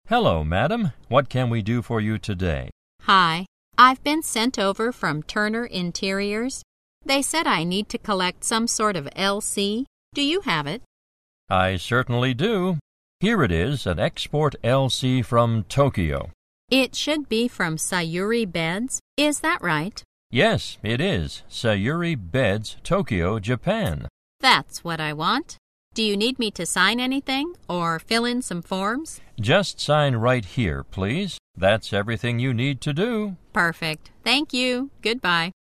Hello, madam. What can we do for you today? Hi, I've been sent over from Turner Interiors. They said I need to collect some sort of LC. Do you have it? I certainly do. Here it is, an export LC from Tokyo. It should be from Sayuri Beds. Is that right? Yes, it is. Sayuri Beds, Tokyo, Japan. That's what I want. Do you need me to sign anything or fill in some forms? Just sign right here, please. That's everything you need to do. Perfect. Thank you. Goodbye.